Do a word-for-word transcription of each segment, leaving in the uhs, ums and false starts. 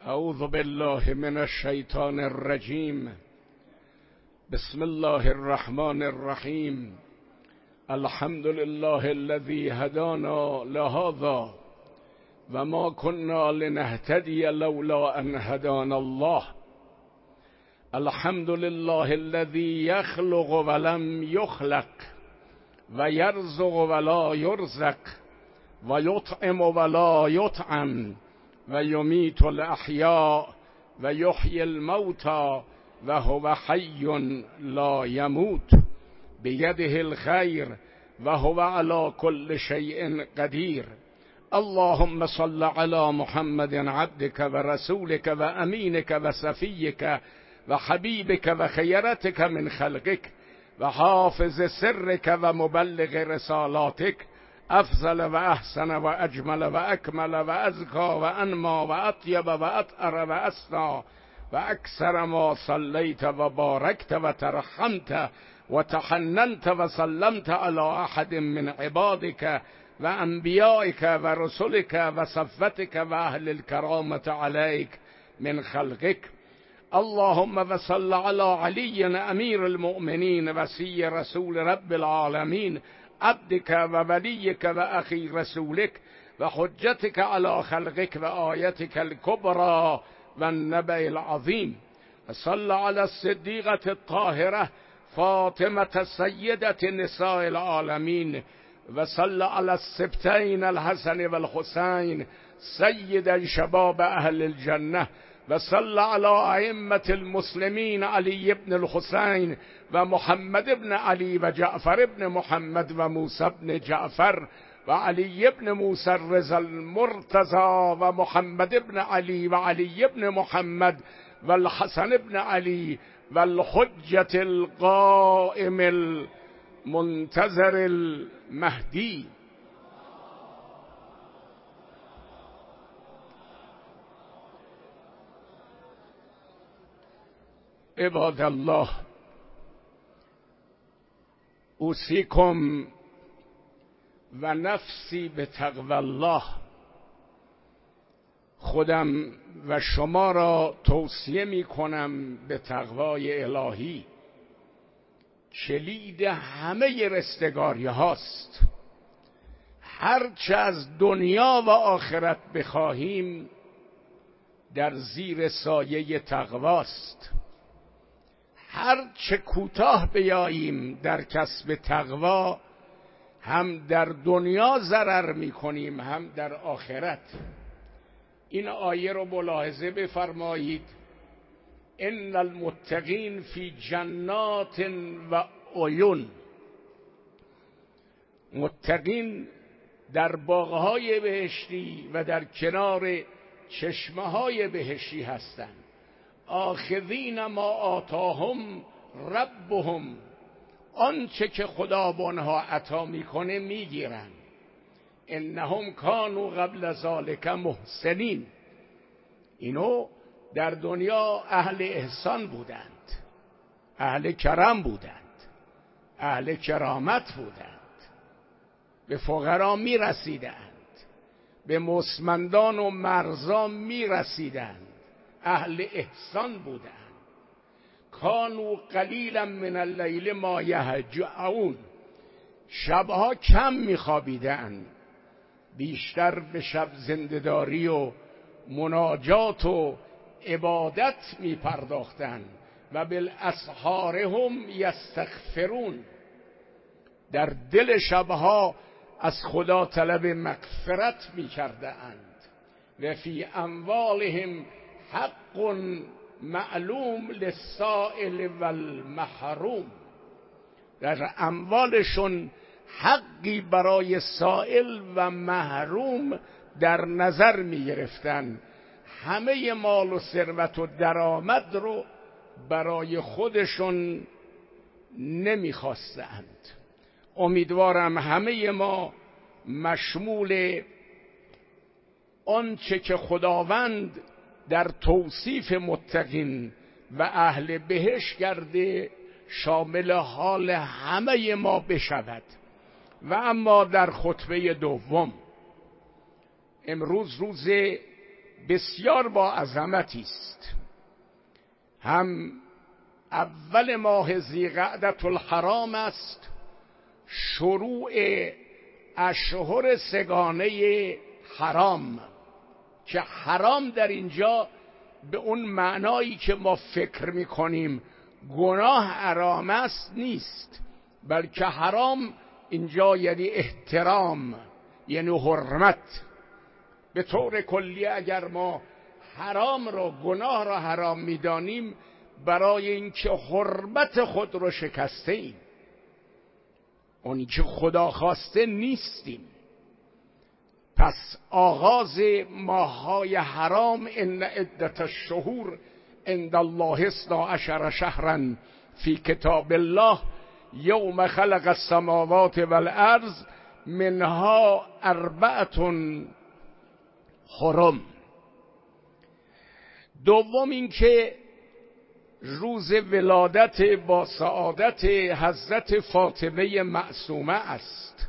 اعوذ بالله من الشیطان الرجیم. بسم الله الرحمن الرحیم. الحمد لله الذي هدانا لهذا و ما كنا لنهتدي لولا ان هدانا الله. الحمد لله الذي يخلق ولم يخلق و يرزق ولا يرزق و يطعم ولا يطعم و یمیت الاحیاء و یحیی الموتى و هو حی لا یموت بیده الخیر و هو علی کل شیء قدیر. اللهم صل علی محمد عبدك و رسولك و امینك و صفیك و حبیبك و خیرتك من خلقك و حافظ سرك و مبلغ رسالاتك، افضل و احسن و اجمل و اکمل و ازکا و انما و اطیب و اطهر و اسنا و اکثر ما صلیت و بارکت و ترحمت و تحننت و سلمت علی احد من عبادك و انبیائك و رسولك و صفتك و اهل الكرامة عليك من خلقك. اللهم وصل على علي امیر المؤمنین وصی رسول رب العالمین، عبدك و ولیك و اخی رسولك و حجتك على خلقك و آیتك الكبرى و النبأ العظیم. صل على الصدیقة الطاهرة فاطمة سیدة نساء العالمین و صل على السبتین الحسن والحسین سید شباب اهل الجنة و صل على ائمة المسلمین علی بن الحسین و محمد بن علی و جعفر بن محمد و موسی بن جعفر و علی بن موسی الرضا المرتضی و محمد بن علی و علی بن محمد و الحسن بن علی و الحجة القائم المنتظر المهدی. عباد الله، اوصیکم و نفسی به تقوی الله. خودم و شما را توصیه می کنم به تقوای الهی. کلید همه رستگاری هاست. هرچه از دنیا و آخرت بخواهیم در زیر سایه تقواست. هر چه کوتاه بیاییم در کسب تقوا، هم در دنیا ضرر میکنیم هم در آخرت. این آیه رو ملاحظه بفرمایید. ان المتقین فی جنات و عیون. متقین در باغهای بهشتی و در کنار چشمه‌های بهشتی هستند. آخذین ما آتاهم ربهم، آنچه که خدا به آنها عطا میکنه میگیرن. انهم کانوا قبل ذلک محسنین. اینو در دنیا اهل احسان بودند، اهل کرم بودند، اهل کرامت بودند، به فقرا میرسیدند، به مستمندان و مرزا میرسیدند، اهل احسان بودند. کانوا قلیلا من اللیل ما یهجعون. شبها کم میخوابیدند، بیشتر به شب زنده‌داری و مناجات و عبادت میپرداختند. و بالاسحار هم یستغفرون. در دل شبها از خدا طلب مغفرت میکردند. و فی اموالهم حق معلوم للسائل والمحروم. در اموالشون حقی برای سائل و محروم در نظر می گرفتن. همه مال و ثروت و درآمد رو برای خودشون نمی خواستند. امیدوارم همه ما مشمول آنچه که خداوند در توصیف متقین و اهل بهشت کرده شامل حال همه ما بشود. و اما در خطبه دوم، امروز روز بسیار با عظمتی است. هم اول ماه ذیقعدة الحرام است، شروع اشهر سگانه حرام، که حرام در اینجا به اون معنایی که ما فکر میکنیم گناه حرام است نیست، بلکه حرام اینجا یعنی احترام، یعنی حرمت. به طور کلی اگر ما حرام را، گناه را حرام میدانیم، برای اینکه حرمت خود رو شکسته ایم، اونی که خدا خواسته نیستیم. پس آغاز ماه‌های حرام، ان عدة الشهور عند الله اثنا عشر شهرا فی کتاب الله یوم خلق السماوات والارض منها اربعة حرم. دوم اینکه روز ولادت با سعادت حضرت فاطمه معصومه است.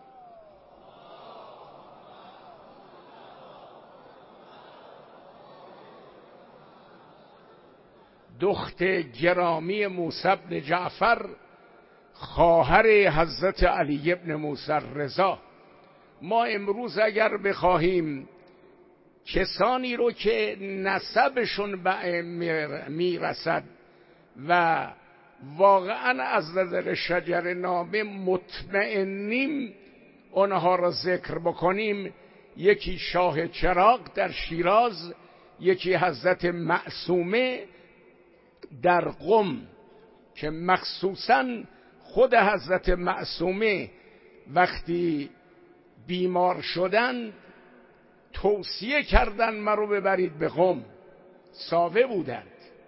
دختر گرامی موسی بن جعفر، خواهر حضرت علی بن موسی رضا. ما امروز اگر بخواهیم کسانی رو که نسبشون به میرسد و واقعا از نظر شجر نامه مطمئنیم اونها را ذکر بکنیم، یکی شاه چراغ در شیراز، یکی حضرت معصومه در قم، که مخصوصا خود حضرت معصومه وقتی بیمار شدن توصیه کردن مرا ببرید به قم. ساوه بودند،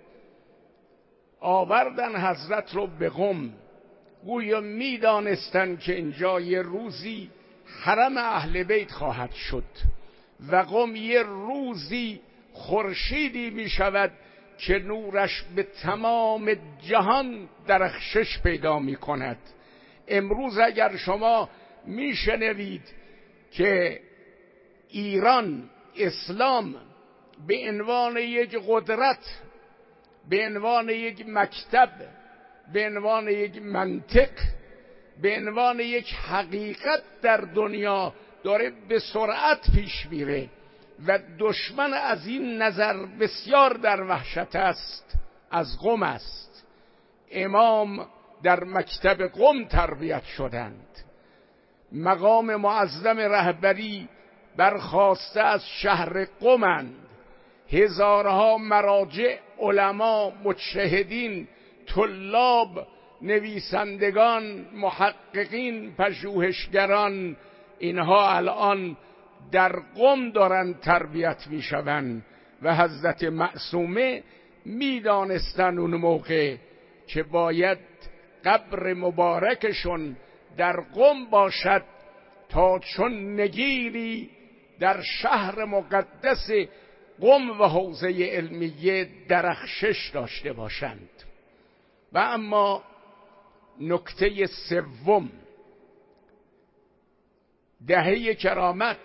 آوردن حضرت رو به قم، گویا میدانستند که اینجا یه روزی حرم اهل بیت خواهد شد و قم یه روزی خورشیدی می شود که نورش به تمام جهان درخشش پیدا می کند. امروز اگر شما می شنوید که ایران، اسلام به عنوان یک قدرت، به عنوان یک مکتب، به عنوان یک منطق، به عنوان یک حقیقت در دنیا داره به سرعت پیش میره و دشمن از این نظر بسیار در وحشت است، از قم است. امام در مکتب قم تربیت شدند. مقام معظم رهبری برخواسته از شهر قمند. هزارها مراجع، علما، مجتهدین، طلاب، نویسندگان، محققین، پژوهشگران، اینها الان در قم دارن تربیت میشوند و حضرت معصومه میدانستن اون موقع که باید قبر مبارکشون در قم باشد تا چون نگیری در شهر مقدس قم و حوزه علمیه درخشش داشته باشند. و اما نکته سوم، دهه کرامت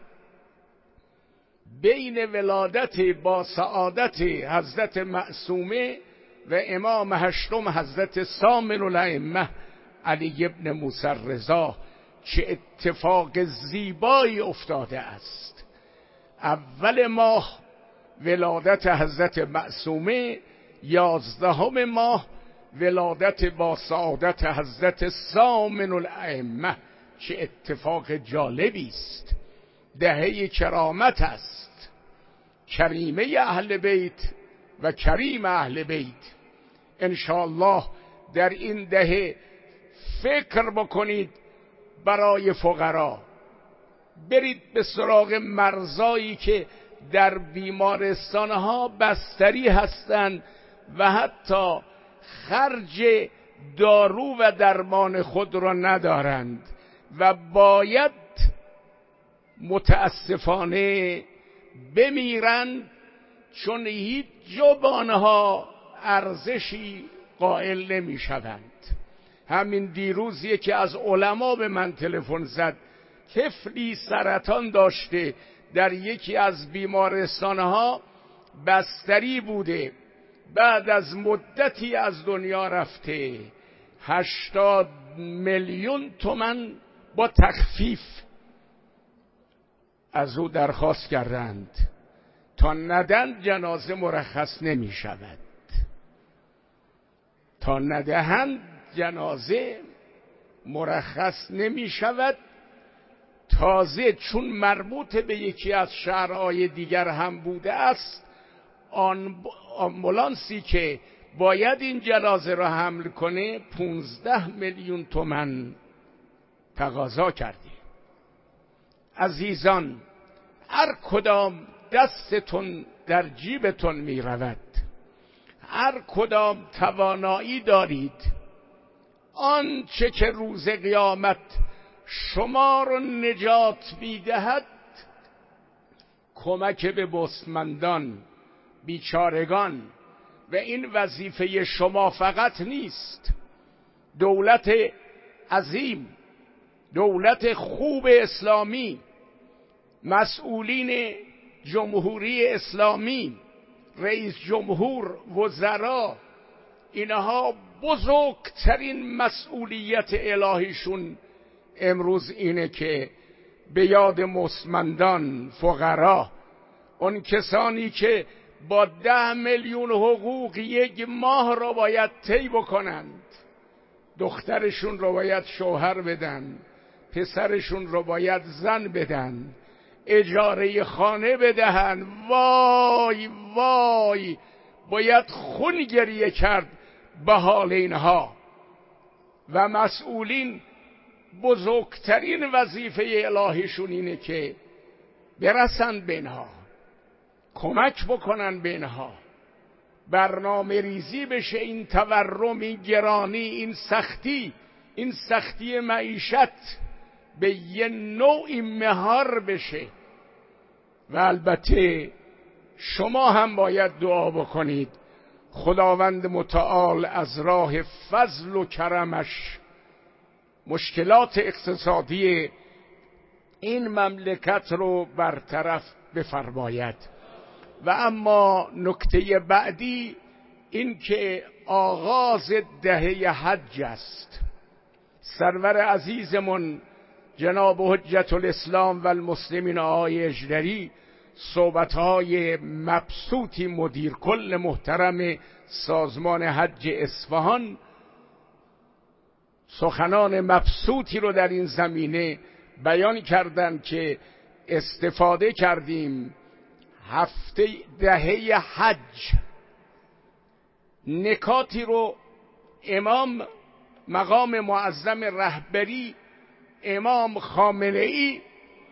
بین ولادت با سعادت حضرت معصومه و امام هشتم حضرت ثامن الائمه علی بن موسی رضا چه اتفاق زیبایی افتاده است. اول ماه ولادت حضرت معصومه، یازدهم ماه ولادت با سعادت حضرت ثامن الائمه. چه اتفاق جالبی است، دهه کرامت است، کریمه اهل بیت و کریم اهل بیت. انشاءالله در این دهه فکر بکنید برای فقرا، برید به سراغ مرزایی که در بیمارستانها بستری هستند و حتی خرج دارو و درمان خود را ندارند و باید متاسفانه بمیرند، چون هیچ جبانها ارزشی قائل نمی شوند. همین دیروزیه که از علما به من تلفن زد، طفلی سرطان داشته، در یکی از بیمارستانها بستری بوده، بعد از مدتی از دنیا رفته. هشتاد میلیون تومان با تخفیف از او درخواست کردند، تا ندن جنازه مرخص نمی شود. تا ندهند جنازه مرخص نمی شود. تازه چون مربوط به یکی از شهرهای دیگر هم بوده است، آن آمبولانسی که باید این جنازه را حمل کنه پونزده میلیون تومان تقاضا کرده. عزیزان، هر کدام دستتون در جیبتون می رود، هر کدام توانایی دارید، آنچه که روز قیامت شما را نجات می‌دهد، کمک به بستمندان، بیچارگان، و این وظیفه شما فقط نیست. دولت عظیم، دولت خوب اسلامی، مسئولین جمهوری اسلامی، رئیس جمهور، وزرا، اینها بزرگترین مسئولیت الهیشون امروز اینه که به یاد مستمندان، فقرا، اون کسانی که با ده میلیون حقوق یک ماه را باید طی بکنند، دخترشون را باید شوهر بدن، پسرشون را باید زن بدن، اجاره خانه بدهن. وای وای، باید خون گریه کرد به حال اینها. و مسئولین بزرگترین وظیفه الهیشون اینه که برسند به اینها، کمک بکنن به اینها، برنامه ریزی بشه. این تورم، این گرانی، این سختی، این سختی معیشت به یه نوعی مهار بشه. و البته شما هم باید دعا بکنید خداوند متعال از راه فضل و کرمش مشکلات اقتصادی این مملکت رو برطرف بفرماید. و اما نکته بعدی این که آغاز دهه حج است. سرور عزیزمون جناب حجت الاسلام و المسلمین آقای اژدری صحبت‌های مبسوطی مدیر کل محترم سازمان حج اصفهان سخنان مبسوطی رو در این زمینه بیان کردند که استفاده کردیم. هفته دهه حج نکاتی رو امام مقام معظم رهبری امام خامنه ای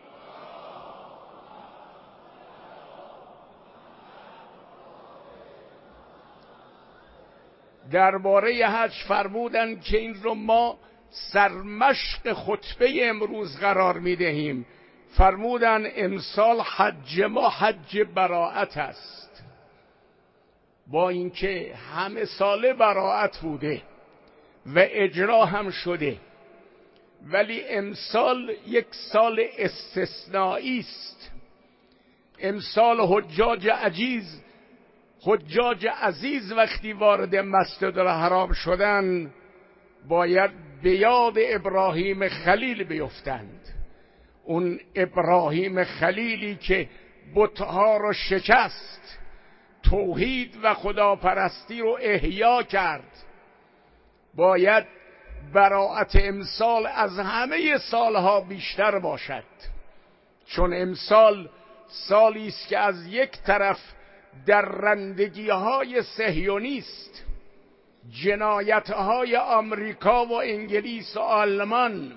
درباره حج فرمودند که این رو ما سرمشق خطبه امروز قرار میدهیم. فرمودند امسال حج ما حج براءت است، با اینکه همه ساله براءت بوده و اجرا هم شده، ولی امسال یک سال استثنایی است. امسال حجاج عزیز حجاج عزیز وقتی وارد مسجد الحرام شدن باید به یاد ابراهیم خلیل بیفتند. اون ابراهیم خلیلی که بتها رو شکست، توحید و خداپرستی رو احیا کرد. باید براءت امسال از همه سالها بیشتر باشد، چون امسال سالی است که از یک طرف درندگی های صهیونیست، جنایت های آمریکا و انگلیس و آلمان،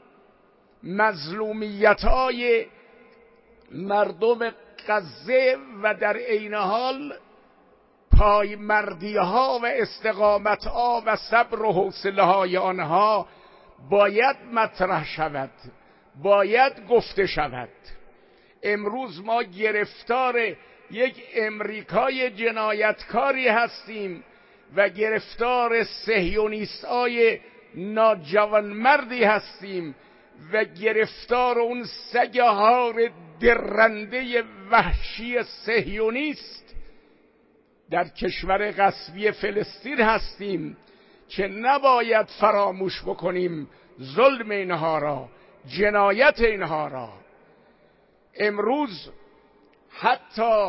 مظلومیت های مردم غزه و در عین حال پایمردی ها و استقامت ها و صبر و حوصله های آنها باید مطرح شود، باید گفته شود. امروز ما گرفتار یک امریکای جنایتکاری هستیم و گرفتار صهیونیست‌های ناجوانمردی هستیم و گرفتار اون سگهار درنده وحشی صهیونیست در کشور غصبی فلسطین هستیم که نباید فراموش بکنیم ظلم اینها را، جنایت اینها را. امروز حتی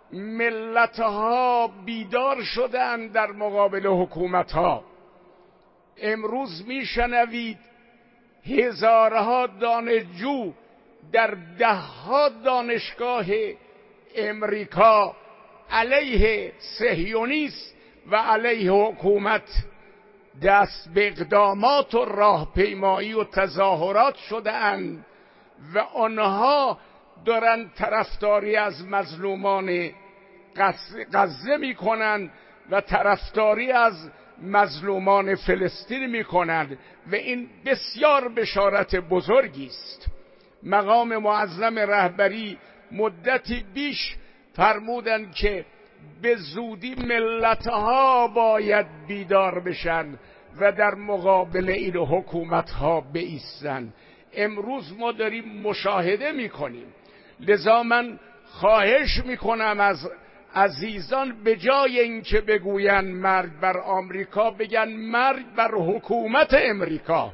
ملتها بیدار شدن در مقابل حکومتها. امروز میشنوید هزارها دانشجو در دهها دانشگاه امریکا علیه صهیونیسم و علیه حکومت دست به اقدامات و راهپیمایی و تظاهرات شده‌اند و آنها دارن طرفداری از مظلومان غزه میکنن و طرفداری از مظلومان فلسطین میکنند و این بسیار بشارت بزرگی است. مقام معظم رهبری مدتی بیش فرمودند که به زودی ملتها باید بیدار بشن و در مقابل این حکومتها بایستند. امروز ما داریم مشاهده میکنیم. لذا من خواهش میکنم از عزیزان به جای اینکه بگوین مرگ بر آمریکا بگن مرگ بر حکومت امریکا.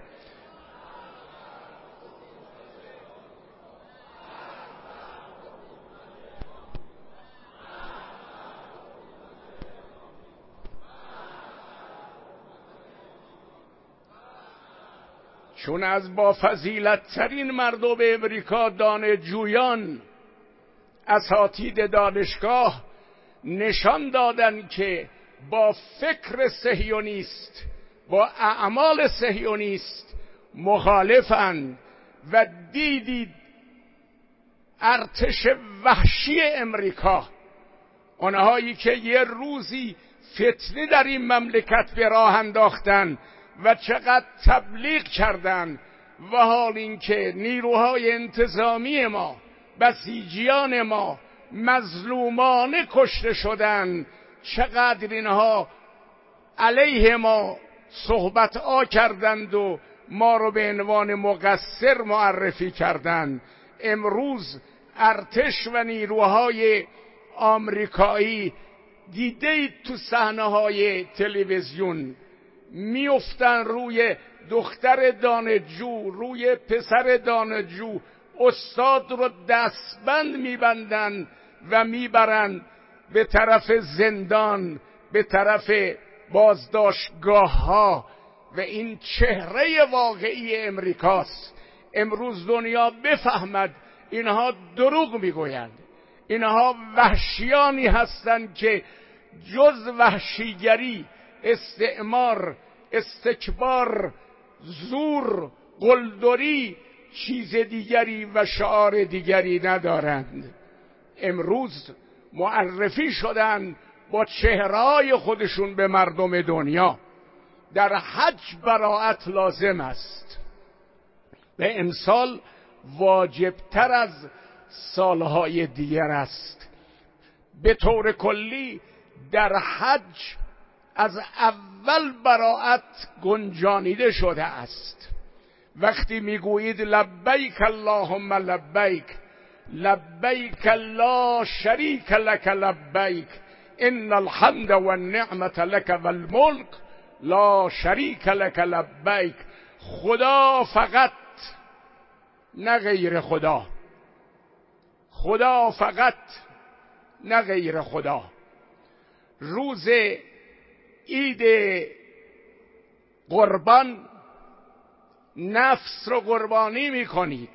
چون از با فضیلت ترین مردم امریکا دانشجویان اساتید دانشگاه نشان دادند که با فکر صهیونیست، با اعمال صهیونیست مخالفند و دیدید ارتش وحشی امریکا، آنهایی که یه روزی فتنه در این مملکت به راه انداختن و چقدر تبلیغ کردند و حال اینکه نیروهای انتظامی ما، بسیجیان ما مظلومانه کشته شدند، چقدر اینها علیه ما صحبت ها کردند و ما رو به عنوان مقصر معرفی کردند. امروز ارتش و نیروهای آمریکایی دیدید تو صحنه های تلویزیون میافتن روی دختر دانشجو، روی پسر دانشجو، استاد رو دستبند میبندن و میبرن به طرف زندان، به طرف بازداشتگاه ها و این چهره واقعی امریکاست. امروز دنیا بفهمد اینها دروغ میگویند، اینها وحشیانی هستند که جز وحشیگری، استعمار، استکبار، زور، قلدری چیز دیگری و شعار دیگری ندارند. امروز معرفی شدند با چهره‌های خودشون به مردم دنیا. در حج براءت لازم است، به امسال واجبتر از سالهای دیگر است. به طور کلی در حج از اول براءت گنجانیده شده است. وقتی میگویید لبیک اللهم لبیک، لبیک لا شریک لک لبیک، ان الحمد والنعمة لک والملک لا شریک لک لبیک، خدا فقط، نه غیر خدا، خدا فقط نه غیر خدا. روز عید قربان نفس رو قربانی میکنید،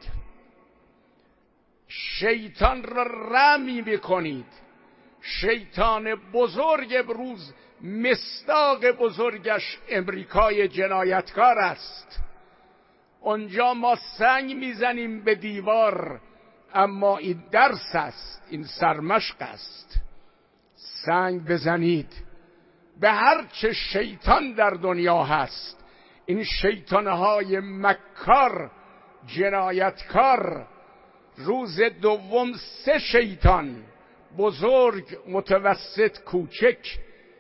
شیطان را رمی میکنید. شیطان بزرگ امروز مصداق بزرگش امریکای جنایتکار است. اونجا ما سنگ میزنیم به دیوار، اما این درس است، این سرمشق است. سنگ بزنید به هر چه شیطان در دنیا هست. این شیطانهای مکار، جنایتکار، روز دوم سه شیطان، بزرگ، متوسط، کوچک،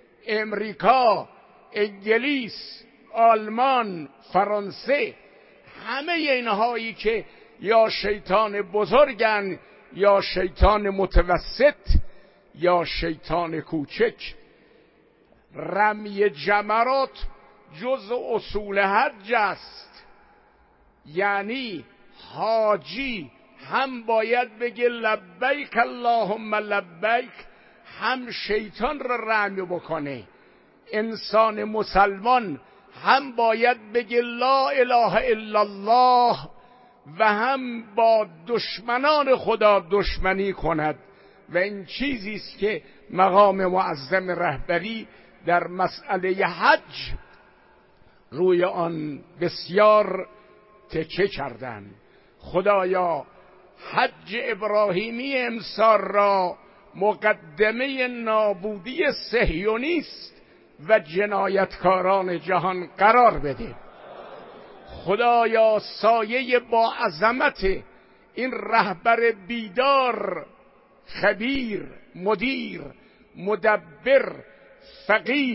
امریکا، انگلیس، آلمان، فرانسه، همه اینهایی که یا شیطان بزرگن یا شیطان متوسط یا شیطان کوچک. رمی جمرات جز اصول حج است، یعنی حاجی هم باید بگه لبیک اللهم لبیک، هم شیطان را رمی بکنه. انسان مسلمان هم باید بگه لا اله الا الله و هم با دشمنان خدا دشمنی کند. و این چیزی است که مقام معظم رهبری در مسئله حج روی آن بسیار تکیه کردند. خدایا حج ابراهیمی امسال را مقدمه نابودی صهیونیست و جنایتکاران جهان قرار بده. خدایا سایه با عظمت این رهبر بیدار، خبیر، مدیر، مدبر، فقیه،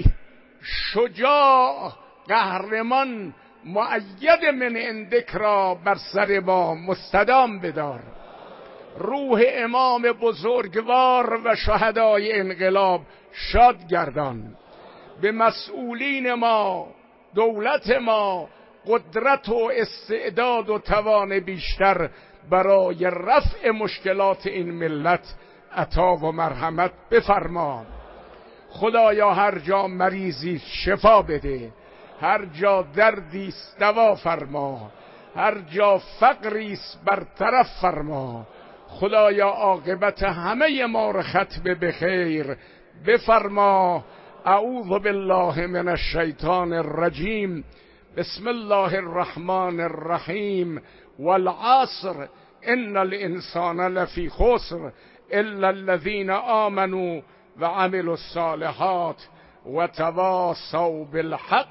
شجاع، قهرمان، مؤید من عندک را بر سر ما مستدام بدار. روح امام بزرگوار و شهدای انقلاب شاد گردان. به مسئولین ما، دولت ما قدرت و استعداد و توان بیشتر برای رفع مشکلات این ملت عطا و مرحمت بفرما. خدایا هر جا مریضی شفا بده، هر جا دردی است دوا فرما، هر جا فقری است برطرف فرما. خدایا عاقبت همه ما را ختم به خیر بفرما. اعوذ بالله من الشیطان الرجیم. بسم الله الرحمن الرحیم. والعصر ان الانسان لفی خسر الا الذين آمنوا وعملوا الصالحات وتواصوا بالحق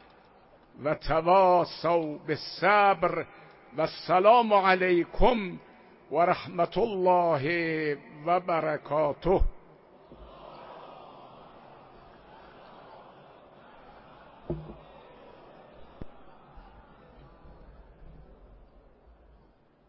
وتواصوا بالصبر. والسلام علیکم و رحمت الله و برکاته.